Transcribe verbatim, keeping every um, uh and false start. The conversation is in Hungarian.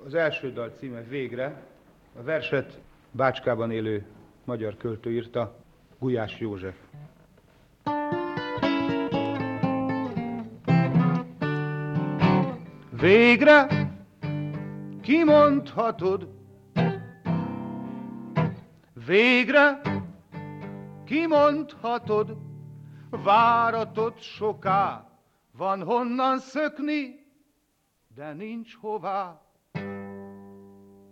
Az első dal címe Végre. A verset Bácskában élő magyar költő írta, Gulyás József. Végre kimondhatod, végre kimondhatod, váratott soká, van honnan szökni, de nincs hová.